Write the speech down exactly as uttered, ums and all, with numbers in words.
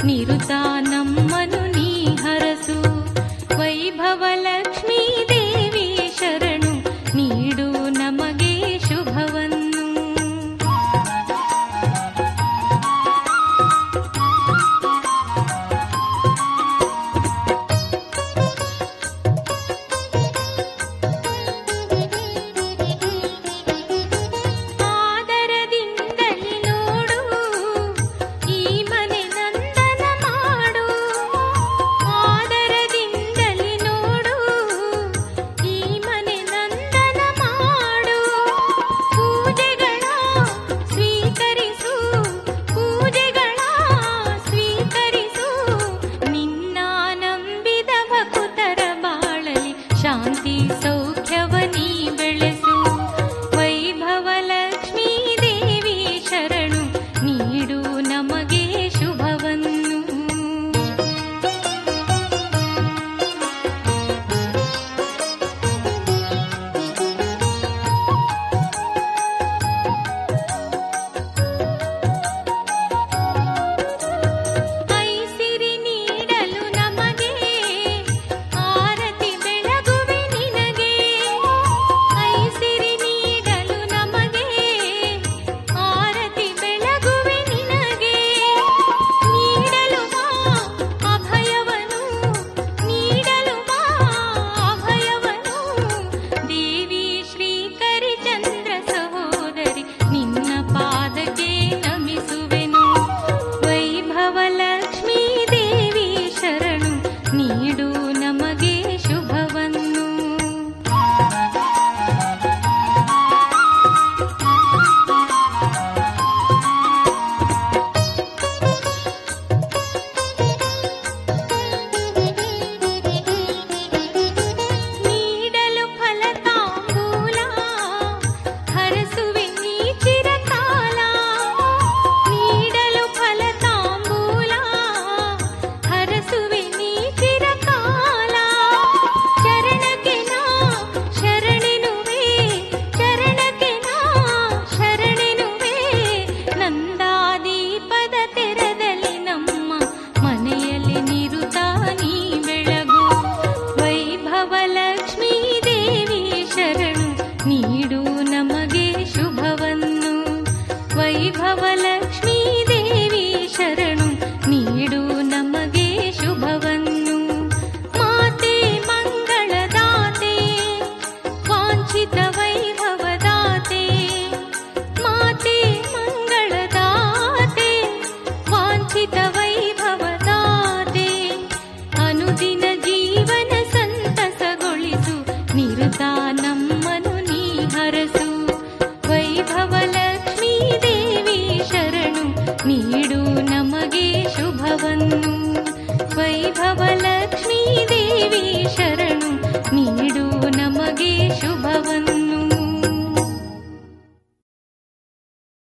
ನಿರುತಾ ನಮ್ಮನು ನೀ ಹರಸು. ವೈಭವಲಕ್ಷ್ಮೀ ದೇವಿ ಶರಣು, ನೀಡು ನಮಗೆ ಶುಭವನ್ನು. ಶಾಂತಿ ಸೌಖ್ಯವನಿ ಬೆಳೆಸು. ವೈಭವಲಕ್ಷ್ಮೀ ದೇವಿ ಶರಣು, ನೀಡು ನಮಗೆ ಶುಭವನ್ನು. ನೀಡು ನಮಗೆ ಶುಭವನ್ನು. ನೀಡಲು ಫಲತಾಂಬೂಲ ಹರಸುವೆ ನೀ ಚಿರಕಾಲ. ನೀಡಲು ಫಲತಾಂಬೂಲ ಹರಸುವೆ ನೀ ಚಿರಕಾಲ. ಚರಣಕ್ಕೆ ನಾ ಶರಣೆನುವೆ, ಚರಣಕ್ಕೆ ನಾ ಶರಣೆನುವೆ. ನಂದಾದೀಪದ ತೆರದಲ್ಲಿ ನಮ್ಮ ಮನೆಯಲ್ಲಿ ನಿರುತಾ ನೀ ಬೆಳಗು. ವೈಭವಲಕ್ಷ್ಮೀ ದೇವಿ ಶರಣು, ನೀಡು ನಮಗೆ ಶುಭವನ್ನು. ವೈಭವಲಕ್ಷ್ಮೀ ದೇವಿ ಶರಣು, ನೀಡು ನಮಗೆ ಶುಭವನ್ನು. ಮಾತೆ ಮಂಗಳದಾತೆ, ವಾಂಛಿತ ವೈಭವದಾತೆ. ಮಾತೆ ಮಂಗಳದಾತೆ, ವಾಂಛಿತ ವೈಭವದಾತೆ. ಅನುದಿನ ಜೀವನ ಸಂತಸಗೊಳಿಸು, ನಿರುತಾ ನಮ್ಮನು ನೀ ಹರಸು. ವೈಭವಲಕ್ಷ್ಮೀ ದೇವಿ ಶರಣು, ನೀಡು ನಮಗೆ ಶುಭವನ್ನು.